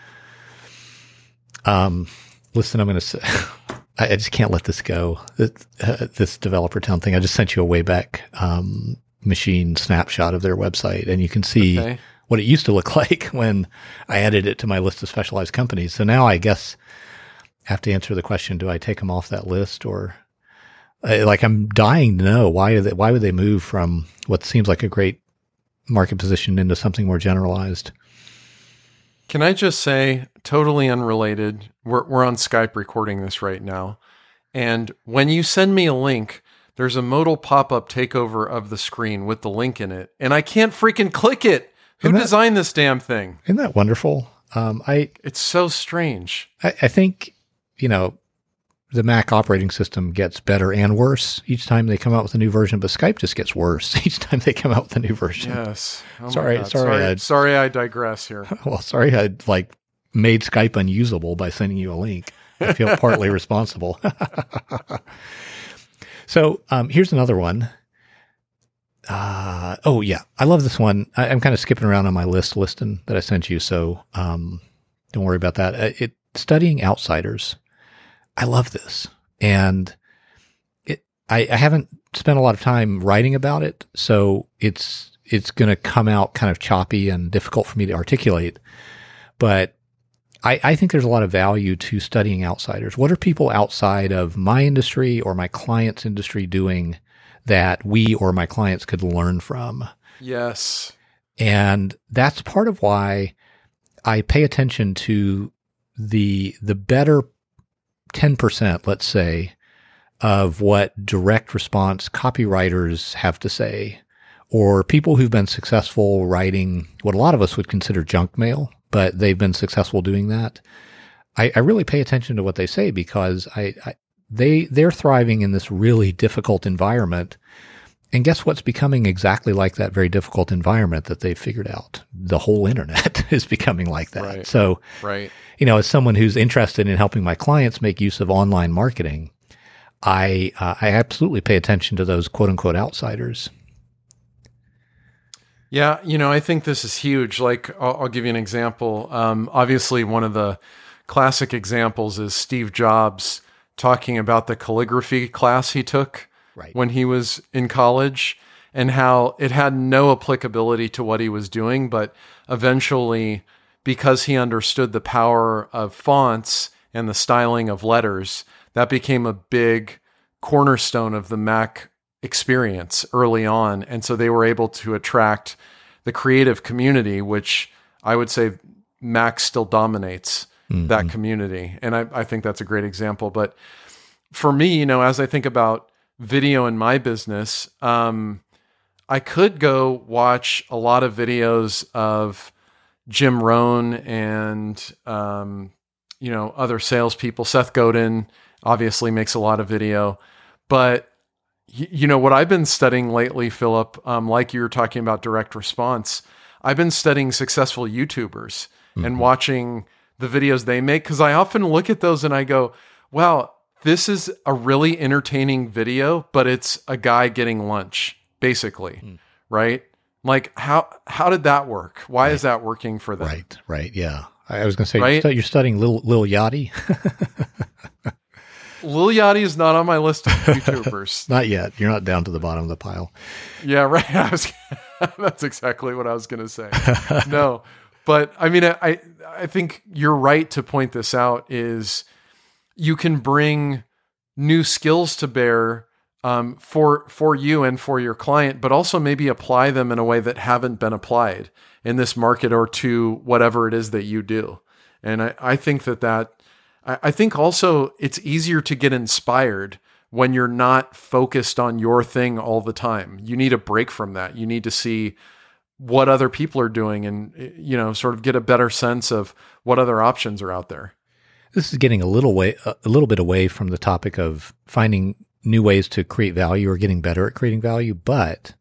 Um, listen, I'm going to say, I just can't let this go. This, uh, this Developer Town thing. I just sent you a Wayback um, Machine snapshot of their website, and you can see okay. what it used to look like when I added it to my list of specialized companies. So now I guess I have to answer the question: do I take them off that list, or uh, like I'm dying to know why are they, why would they move from what seems like a great market position into something more generalized? Can I just say, totally unrelated, we're we're on Skype recording this right now, and when you send me a link, there's a modal pop-up takeover of the screen with the link in it, and I can't freaking click it. Who that, designed this damn thing? Isn't that wonderful? Um, I It's so strange. I, I think, you know, the Mac operating system gets better and worse each time they come out with a new version, but Skype just gets worse each time they come out with a new version. Yes. Oh sorry, sorry, sorry, I, sorry, I digress here. Well, sorry, I like made Skype unusable by sending you a link. I feel partly responsible. So um, here's another one. Uh, oh yeah, I love this one. I, I'm kind of skipping around on my list listing that I sent you, so um, don't worry about that. Uh, It studying outsiders. I love this, and it. I, I haven't spent a lot of time writing about it, so it's it's going to come out kind of choppy and difficult for me to articulate. But I, I think there's a lot of value to studying outsiders. What are people outside of my industry or my client's industry doing that we or my clients could learn from? Yes. And that's part of why I pay attention to the the better ten percent, let's say, of what direct response copywriters have to say, or people who've been successful writing what a lot of us would consider junk mail, but they've been successful doing that. I, I really pay attention to what they say because I, I they they're thriving in this really difficult environment. And guess what's becoming exactly like that very difficult environment that they've figured out? The whole internet is becoming like that. Right. So, right. you know, as someone who's interested in helping my clients make use of online marketing, I uh, I absolutely pay attention to those quote unquote outsiders. Yeah, you know, I think this is huge. Like, I'll, I'll give you an example. Um, obviously, one of the classic examples is Steve Jobs talking about the calligraphy class he took Right. when he was in college and how it had no applicability to what he was doing, but eventually, because he understood the power of fonts and the styling of letters, that became a big cornerstone of the Mac experience early on. And so they were able to attract the creative community, which I would say Mac still dominates mm-hmm. that community. And I, I think that's a great example. But for me, you know, as I think about video in my business, um, I could go watch a lot of videos of Jim Rohn and, um, you know, other salespeople. Seth Godin obviously makes a lot of video, but y- you know, what I've been studying lately, Philip, um, like you were talking about direct response, I've been studying successful YouTubers mm-hmm. and watching the videos they make. Cause I often look at those and I go, wow, this is a really entertaining video, but it's a guy getting lunch, basically, mm. right? Like, how how did that work? Why right. is that working for them? Right, right, yeah. I was going to say, right? you're, stu- you're studying Lil, Lil Yachty? Lil Yachty is not on my list of YouTubers. Not yet. You're not down to the bottom of the pile. Yeah, right. I was, that's exactly what I was going to say. No, but I mean, I I think you're right to point this out is you can bring new skills to bear um, for for you and for your client, but also maybe apply them in a way that haven't been applied in this market or to whatever it is that you do. And I, I think that that, I, I think also it's easier to get inspired when you're not focused on your thing all the time. You need a break from that. You need to see what other people are doing and, you know, sort of get a better sense of what other options are out there. This is getting a little way, a little bit away from the topic of finding new ways to create value or getting better at creating value. But,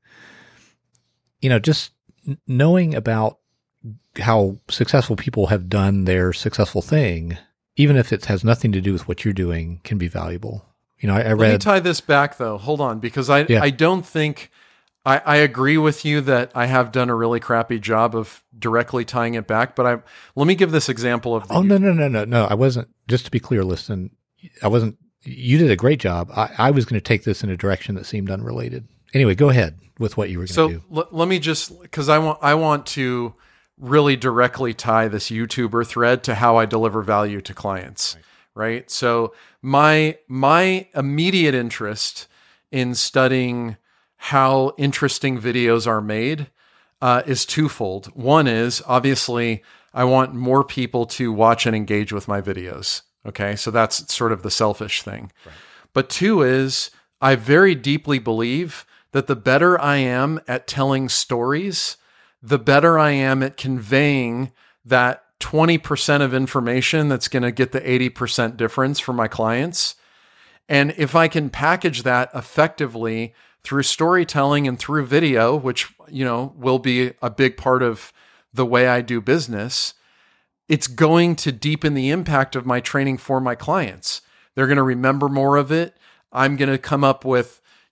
you know, just knowing about how successful people have done their successful thing, even if it has nothing to do with what you're doing, can be valuable. You know, I, I read. Let me tie this back though. Hold on, because I yeah. I don't think I, I agree with you that I have done a really crappy job of directly tying it back. But I let me give this example of. The oh no no no no no! I wasn't. Just to be clear, listen, I wasn't. You did a great job. I, I was going to take this in a direction that seemed unrelated. Anyway, go ahead with what you were going to so do. So l- let me just because I want I want to really directly tie this YouTuber thread to how I deliver value to clients. Right. right? So my my immediate interest in studying how interesting videos are made uh, is twofold. One is obviously I want more people to watch and engage with my videos. Okay, so that's sort of the selfish thing. Right. But two is I very deeply believe that the better I am at telling stories, the better I am at conveying that twenty percent of information that's going to get the eighty percent difference for my clients. And if I can package that effectively through storytelling and through video, which, you know, will be a big part of the way I do business, it's going to deepen the impact of my training for my clients. They're going to remember more of it. I'm going to come up with,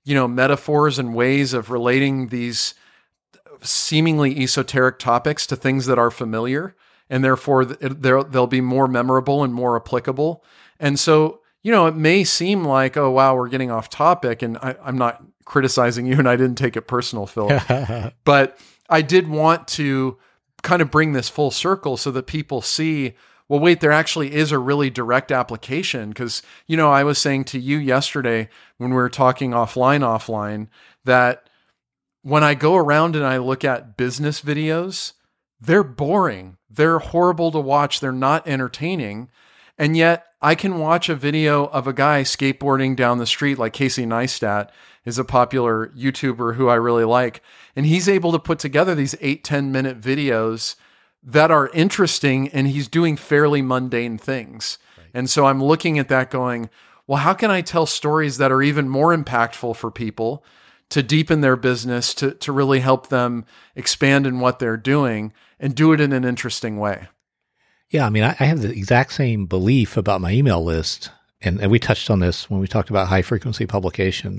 you know, metaphors and ways of relating these seemingly esoteric topics to things that are familiar, and therefore they'll, they'll be more memorable and more applicable. And so, you know, it may seem like, oh, wow, we're getting off topic, and I, I'm not criticizing you, and I didn't take it personal, Philip, but I did want to kind of bring this full circle so that people see, well, wait, there actually is a really direct application. Because, you know, I was saying to you yesterday when we were talking offline, offline, that when I go around and I look at business videos, they're boring. They're horrible to watch. They're not entertaining. And yet I can watch a video of a guy skateboarding down the street, like Casey Neistat is a popular YouTuber who I really like. And he's able to put together these eight, ten minute videos that are interesting, and he's doing fairly mundane things. Right. And so I'm looking at that going, well, how can I tell stories that are even more impactful for people to deepen their business, to, to really help them expand in what they're doing and do it in an interesting way? Yeah. I mean, I, I have the exact same belief about my email list. And, and we touched on this when we talked about high frequency publication,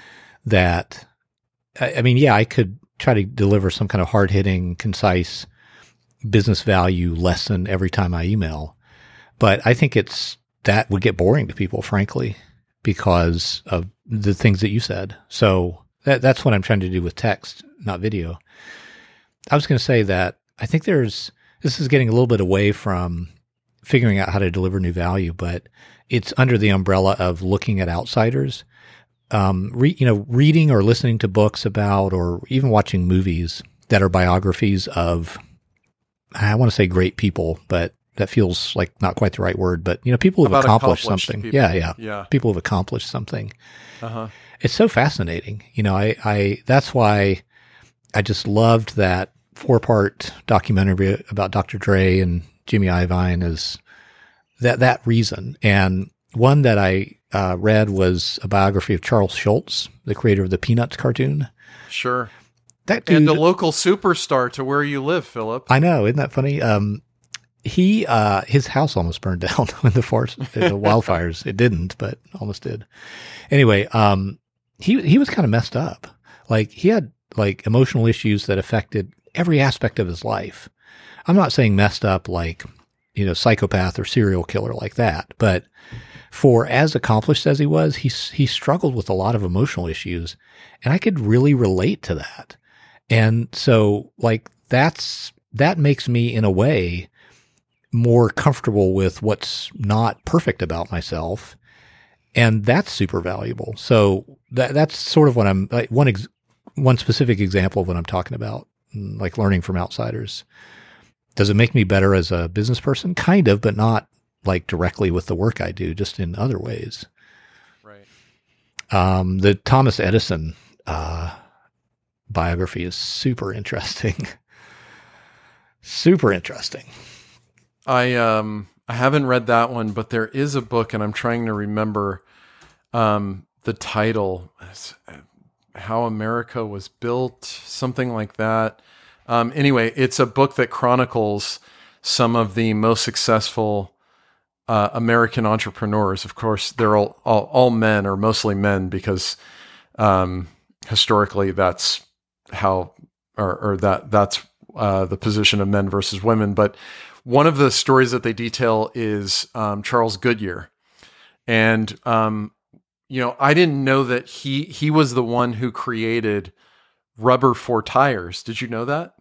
that, I, I mean, yeah, I could try to deliver some kind of hard hitting, concise business value lesson every time I email. But I think it's, that would get boring to people, frankly, because of the things that you said. So that, that's what I'm trying to do with text, not video. I was going to say that I think there's, this is getting a little bit away from figuring out how to deliver new value, but it's under the umbrella of looking at outsiders, um, re, you know, reading or listening to books about, or even watching movies that are biographies of, I want to say great people, but that feels like not quite the right word, but, you know, people who have accomplished, accomplished something. People. Yeah, yeah. Yeah. People who have accomplished something. Uh-huh. It's so fascinating. You know, I, I, that's why I just loved that four part documentary about Doctor Dre and Jimmy Iovine, is that, that reason. And one that I uh, read was a biography of Charles Schulz, the creator of the Peanuts cartoon. Sure. That dude, and a local superstar to where you live, Philip. I know, isn't that funny? Um, he uh, his house almost burned down when the forest, the wildfires. It didn't, but almost did. Anyway, um, he he was kind of messed up. Like, he had like emotional issues that affected every aspect of his life. I'm not saying messed up like, you know, psychopath or serial killer like that, but for as accomplished as he was, he he struggled with a lot of emotional issues, and I could really relate to that. And so, like, that's, that makes me, in a way, more comfortable with what's not perfect about myself. And that's super valuable. So that, that's sort of what I'm, like, one, ex, one specific example of what I'm talking about, like learning from outsiders. Does it make me better as a business person? Kind of, but not like directly with the work I do, just in other ways. Right. Um, the Thomas Edison, uh, biography is super interesting. Super interesting. I um I haven't read that one, but there is a book, and I'm trying to remember um the title. It's How America Was Built, something like that. Um, anyway, it's a book that chronicles some of the most successful uh, American entrepreneurs. Of course, they're all, all all men, or mostly men, because um, historically that's how, or, or that that's uh, the position of men versus women. But one of the stories that they detail is um, Charles Goodyear, and um, you know, I didn't know that he he was the one who created rubber for tires. Did you know that?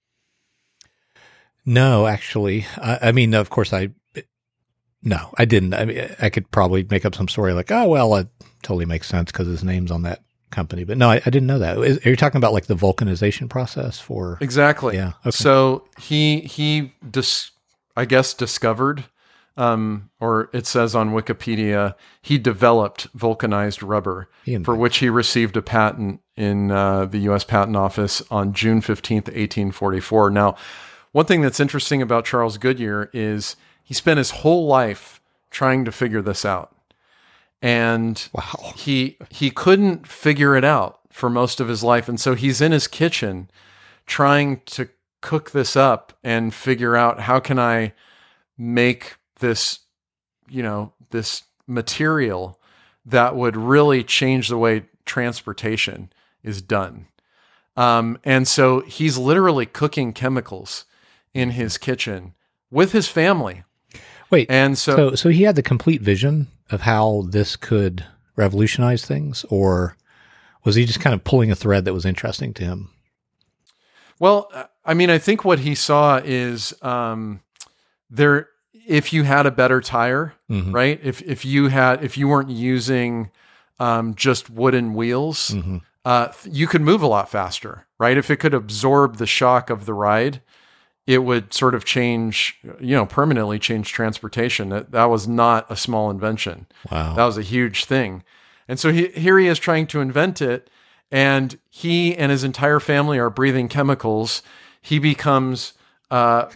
No, actually. I, I mean, of course, I no, I didn't. I mean, I could probably make up some story like, oh well, it totally makes sense because his name's on that company. But no, I, I didn't know that. Is, are you talking about like the vulcanization process for? Exactly. Yeah. Okay. So he he dis, I guess discovered, um, or it says on Wikipedia, he developed vulcanized rubber, for which he received a patent in uh, the U S Patent Office on June fifteenth, eighteen forty-four. Now, one thing that's interesting about Charles Goodyear is he spent his whole life trying to figure this out. And wow. he he couldn't figure it out for most of his life. And so he's in his kitchen trying to cook this up and figure out, how can I make this, you know, this material that would really change the way transportation is done. Um, and so he's literally cooking chemicals in his kitchen with his family. Wait, and so, so, so he had the complete vision of how this could revolutionize things, or was he just kind of pulling a thread that was interesting to him? Well, I mean, I think what he saw is um, there. If you had a better tire, mm-hmm. right? If if you had if you weren't using um, just wooden wheels, mm-hmm. uh, you could move a lot faster, right? If it could absorb the shock of the ride, it would sort of change, you know, permanently change transportation. That that was not a small invention. Wow, that was a huge thing. And so he, here he is trying to invent it, and he and his entire family are breathing chemicals. He becomes Uh,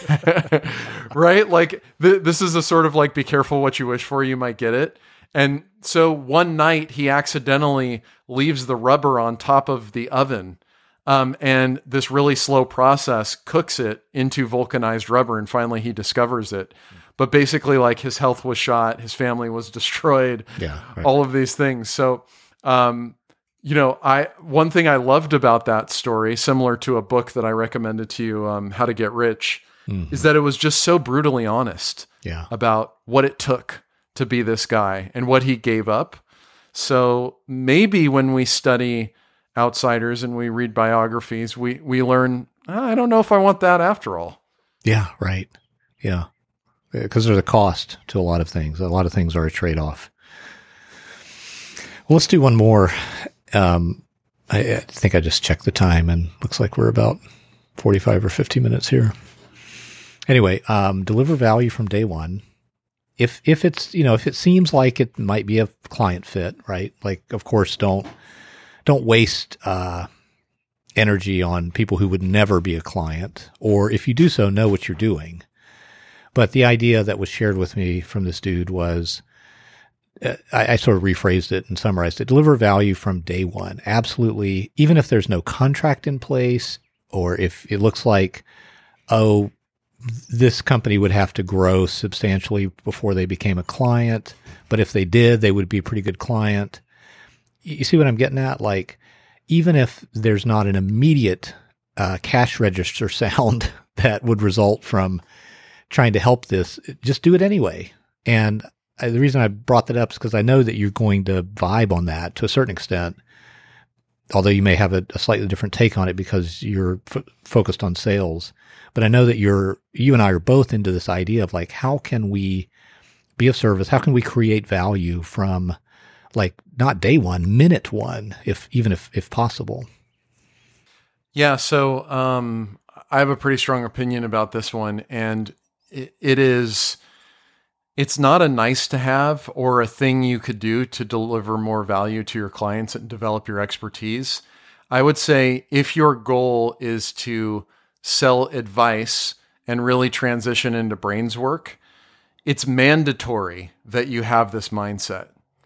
right? Like th- this is a sort of like, be careful what you wish for, you might get it. And so one night he accidentally leaves the rubber on top of the oven. Um, and this really slow process cooks it into vulcanized rubber. And finally he discovers it. But basically, like, his health was shot, his family was destroyed, yeah, right. all of these things. So, um, You know, I one thing I loved about that story, similar to a book that I recommended to you, um, How to Get Rich, mm-hmm. is that it was just so brutally honest yeah. about what it took to be this guy and what he gave up. So maybe when we study outsiders and we read biographies, we we learn, oh, I don't know if I want that after all. Yeah, right. Yeah, because there's a cost to a lot of things. A lot of things are a trade-off. Well, let's do one more. Um, I, I think I just checked the time and looks like we're about forty-five or fifty minutes here. Anyway, um, deliver value from day one. If, if it's, you know, if it seems like it might be a client fit, right? Like, of course, don't, don't waste, uh, energy on people who would never be a client, or if you do so, know what you're doing. But the idea that was shared with me from this dude was, I, I sort of rephrased it and summarized it. Deliver value from day one. Absolutely. Even if there's no contract in place, or if it looks like, oh, this company would have to grow substantially before they became a client. But if they did, they would be a pretty good client. You see what I'm getting at? Like, even if there's not an immediate uh, cash register sound that would result from trying to help this, just do it anyway. And the reason I brought that up is because I know that you're going to vibe on that to a certain extent, although you may have a, a slightly different take on it because you're f- focused on sales. But I know that you're, you and I are both into this idea of like, how can we be of service? How can we create value from like not day one, minute one, if even if if possible? Yeah. So um, I have a pretty strong opinion about this one, and it, it is. It's not a nice to have or a thing you could do to deliver more value to your clients and develop your expertise. I would say if your goal is to sell advice and really transition into brains work, it's mandatory that you have this mindset,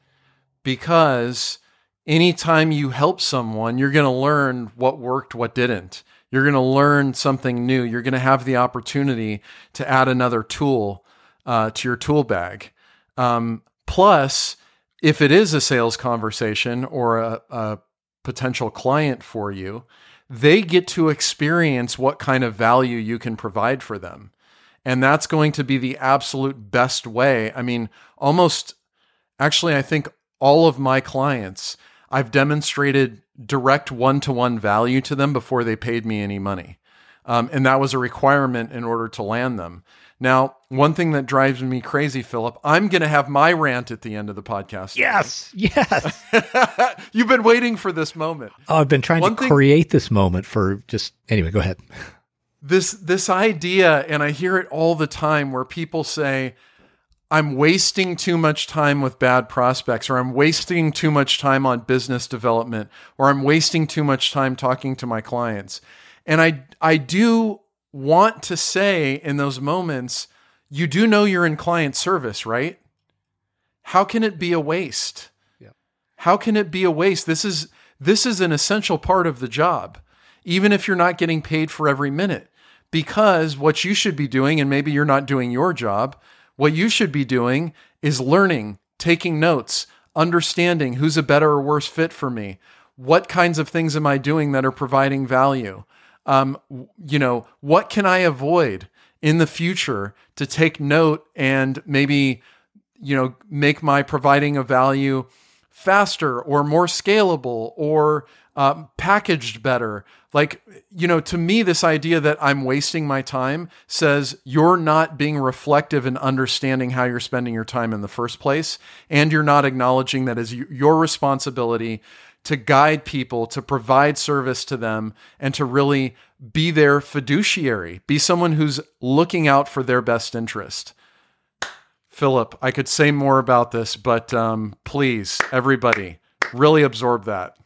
because anytime you help someone, you're going to learn what worked, what didn't. You're going to learn something new. You're going to have the opportunity to add another tool Uh, to your tool bag. Um, plus, if it is a sales conversation or a, a potential client for you, they get to experience what kind of value you can provide for them. And that's going to be the absolute best way. I mean, almost, actually, I think all of my clients, I've demonstrated direct one-to-one value to them before they paid me any money. Um, and that was a requirement in order to land them. Now, one thing that drives me crazy, Philip, I'm going to have my rant at the end of the podcast. Yes, yes. You've been waiting for this moment. Oh, I've been trying one to thing, create this moment for just, anyway, go ahead. This, this idea, and I hear it all the time, where people say, I'm wasting too much time with bad prospects, or I'm wasting too much time on business development, or I'm wasting too much time talking to my clients. And I, I do want to say in those moments, you do know you're in client service, right? How can it be a waste? Yeah. How can it be a waste? This is, this is an essential part of the job, even if you're not getting paid for every minute, because what you should be doing, and maybe you're not doing your job, what you should be doing is learning, taking notes, understanding who's a better or worse fit for me. What kinds of things am I doing that are providing value? Um, you know, what can I avoid in the future to take note and maybe, you know, make my providing of value faster or more scalable or um, packaged better? Like, you know, to me, this idea that I'm wasting my time says you're not being reflective and understanding how you're spending your time in the first place. And you're not acknowledging that as your responsibility to guide people, to provide service to them, and to really be their fiduciary, be someone who's looking out for their best interest. Philip, I could say more about this, but um, please, everybody, really absorb that.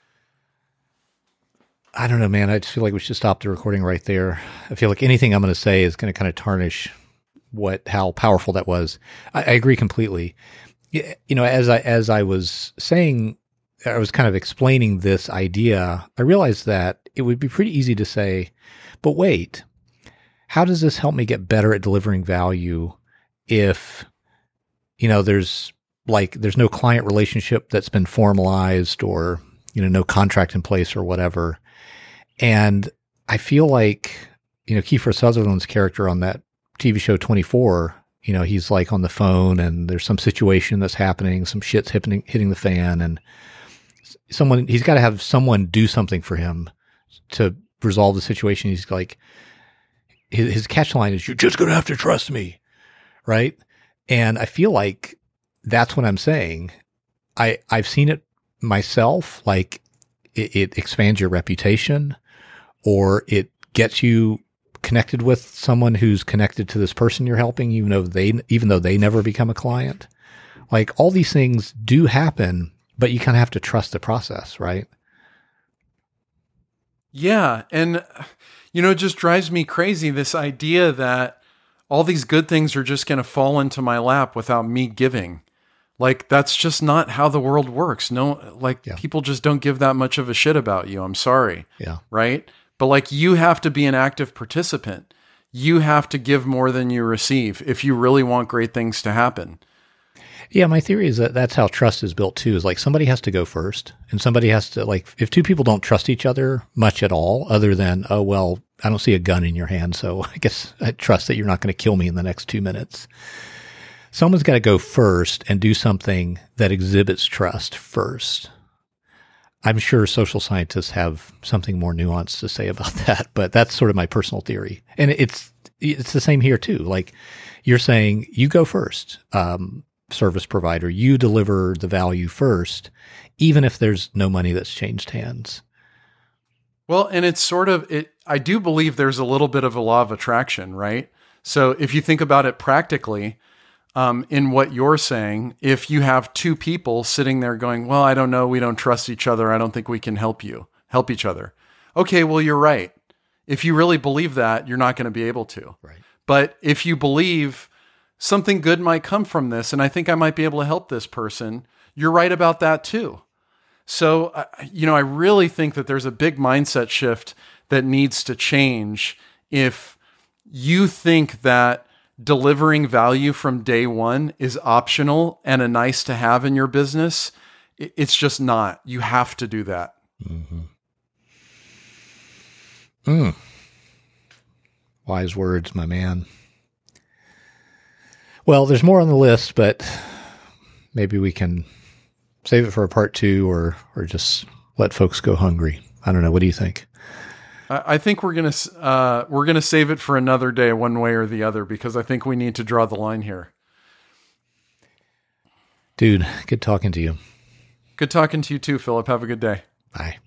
I don't know, man. I just feel like we should stop the recording right there. I feel like anything I'm going to say is going to kind of tarnish what how powerful that was. I, I agree completely. You know, as I as I was saying, I was kind of explaining this idea. I realized that it would be pretty easy to say, but wait, how does this help me get better at delivering value if, you know, there's like, there's no client relationship that's been formalized or, you know, no contract in place or whatever. And I feel like, you know, Kiefer Sutherland's character on that T V show twenty-four, you know, he's like on the phone and there's some situation that's happening, some shit's hitting, hitting the fan, and someone, he's got to have someone do something for him to resolve the situation. He's like, his, his catch line is, you're just going to have to trust me. Right. And I feel like that's what I'm saying. I, I've seen it myself. Like it, it expands your reputation, or it gets you connected with someone who's connected to this person you're helping, even though they, even though they never become a client. Like all these things do happen, but you kind of have to trust the process, right? Yeah. And, you know, it just drives me crazy, this idea that all these good things are just going to fall into my lap without me giving. Like, that's just not how the world works. No, like yeah. People just don't give that much of a shit about you. I'm sorry. Yeah. Right. But like, you have to be an active participant. You have to give more than you receive if you really want great things to happen. Yeah, my theory is that that's how trust is built too, is like somebody has to go first, and somebody has to, like, if two people don't trust each other much at all, other than, oh, well, I don't see a gun in your hand, so I guess I trust that you're not going to kill me in the next two minutes. Someone's got to go first and do something that exhibits trust first. I'm sure social scientists have something more nuanced to say about that, but that's sort of my personal theory. And it's, it's the same here too. Like you're saying, you go first. Um, service provider, you deliver the value first, even if there's no money that's changed hands. Well, and it's sort of, it. I do believe there's a little bit of a law of attraction, right? So if you think about it practically, um, in what you're saying, if you have two people sitting there going, well, I don't know, we don't trust each other, I don't think we can help you, help each other. Okay, well, you're right. If you really believe that, you're not going to be able to. Right. But if you believe something good might come from this, and I think I might be able to help this person, you're right about that too. So, uh, you know, I really think that there's a big mindset shift that needs to change if you think that delivering value from day one is optional and a nice to have in your business. It's just not. You have to do that. Mm-hmm. Mm. Wise words, my man. Well, there's more on the list, but maybe we can save it for a part two, or or just let folks go hungry. I don't know. What do you think? I think we're gonna uh, we're gonna save it for another day, one way or the other, because I think we need to draw the line here. Dude, good talking to you. Good talking to you too, Philip. Have a good day. Bye.